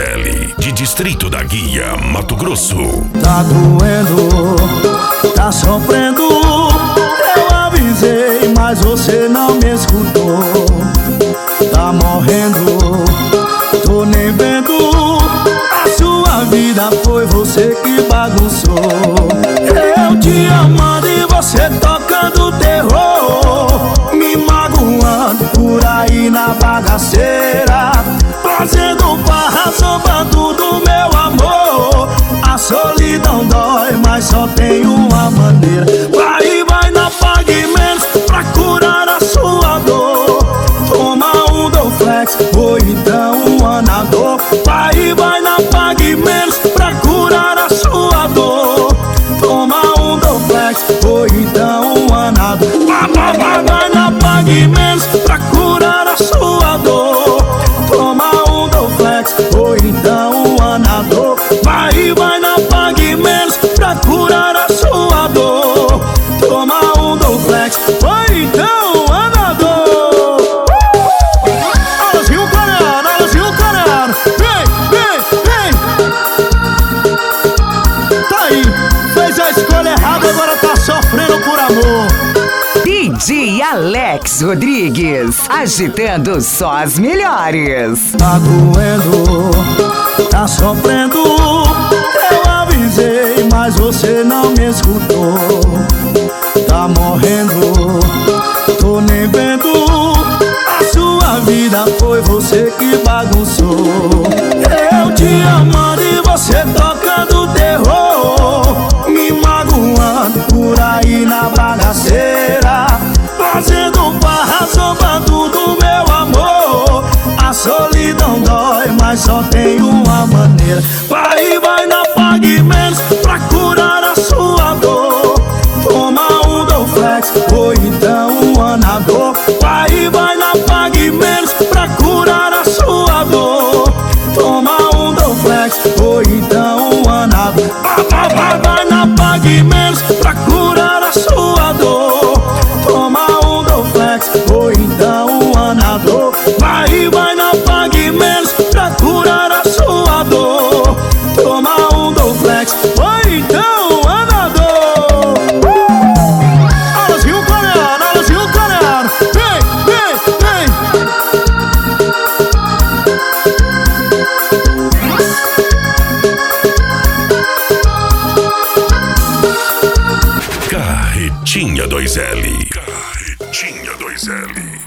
2L, de Distrito da Guia, Mato Grosso. Tá doendo, tá sofrendo. Eu avisei, mas você não me escutou. Tá morrendo, tô nem vendo. A sua vida foi você que bagunçou. Eu te amando e você tocando terror, me magoando por aí na bagaceira, fazendo farra, zombando do meu amor. A solidão dói, mas só tem uma maneira. Vai na Pague Menos pra curar a sua dor. Toma um Dorflex ou então um Anador. Vai na Pague Menos pra curar a sua dor. Toma um Dorflex ou então um Anador. Vai na Pague Menos pra curar a sua dor. Toma um Dorflex ou então um Anador. Vai na Pague Menos pra curar a sua dor. Toma um Dorflex ou então um Anador. Alazinho coreano, vem. Tá aí, fez a escolha errada, agora tá sofrendo por amor. DJ Alex Rodrigues, agitando só as melhores. Tá doendo, tá sofrendo. Eu avisei, mas você não me escutou. Tá morrendo, tô nem vendo. A sua vida foi você que bagunçou. Eu te amando e você tocando terror, me magoando por aí na bagaceira, fazendo farra, zombando do meu amor. A solidão dói, mas só tem uma maneira. Vai na Pague Menos pra curar a sua dor. Toma um Dorflex ou então um Anador. Vai na Pague Menos pra curar a sua dor. Toma um Dorflex ou então um Anador. Vai na Pague Menos pra curar a sua dor. Toma um Dorflex ou então um Anador. Vai na Pague Menos pra curar a sua dor. Toma um Dorflex ou então um Anador. Alazinho coreano, vem. Carretinha 2L. Carretinha 2L.